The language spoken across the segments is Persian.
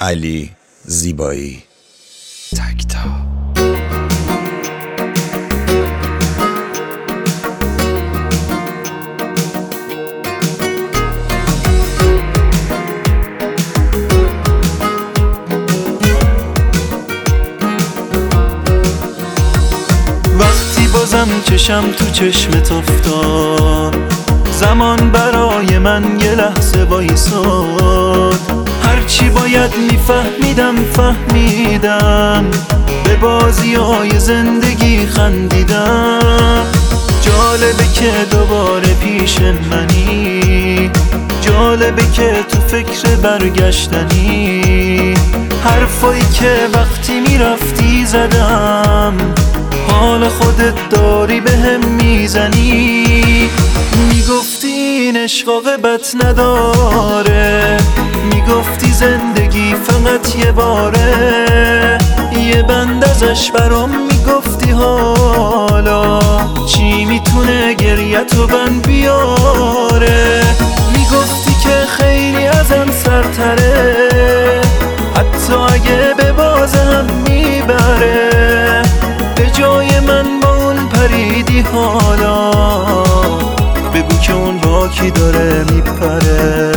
علی زیبایی تکتا. وقتی بازم چشم تو چشمت افتاد، زمان برای من یه لحظه وایساد. هرچی باید میفهمیدم فهمیدم، به بازیای زندگی خندیدم. جالبه که دوباره پیش منی، جالبه که تو فکر برگشتنی. حرفایی که وقتی میرفتی زدم، حال خودت داری بهم میزنی. میگفتی این عشق عاقبت نداره، میگفتی زندگی فقط یه باره. یه بند ازش برام میگفتی حالا چی میتونه گریه‌تو بند بیاره. میگفتی که خیلی ازم سرتره، حتی اگه به باز هم میبره. به جای من با اون پریدی حالا، بگو که اون با کی داره میپره.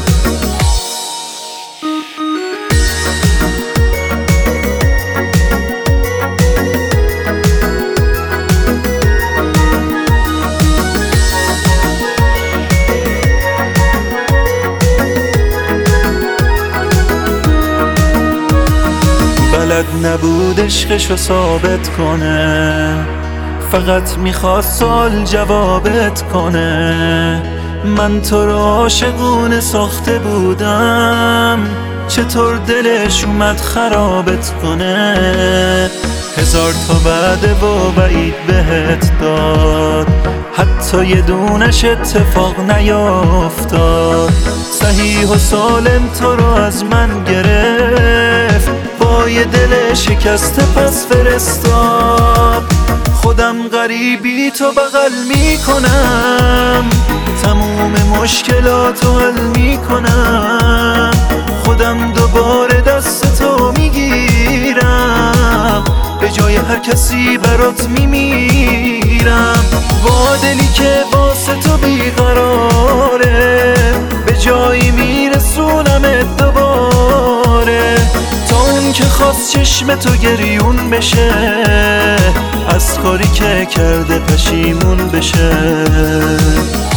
بلد نبود عشقشو ثابت کنه، فقط میخواست سال جوابت کنه. من تو رو عاشقونه ساخته بودم، چطور دلش اومد خرابت کنه. هزار تا وعده و وعید بهت داد، حتی یه دونش اتفاق نیافتاد. صحیح و سالم تو رو از من گرفت، با یه دل شکسته پس فرستاد. خودم غریبی تو بغل میکنم، تموم مشکلاتو حل میکنم. خودم دوباره دست تو میگیرم، به جای هر کسی برات میمیرم. با دلی که واسه تو بیقراره، به جایی میرسونمت دوباره. تا اون که خواست چشم تو گریون بشه، از کاری که کرده پشیمون بشه.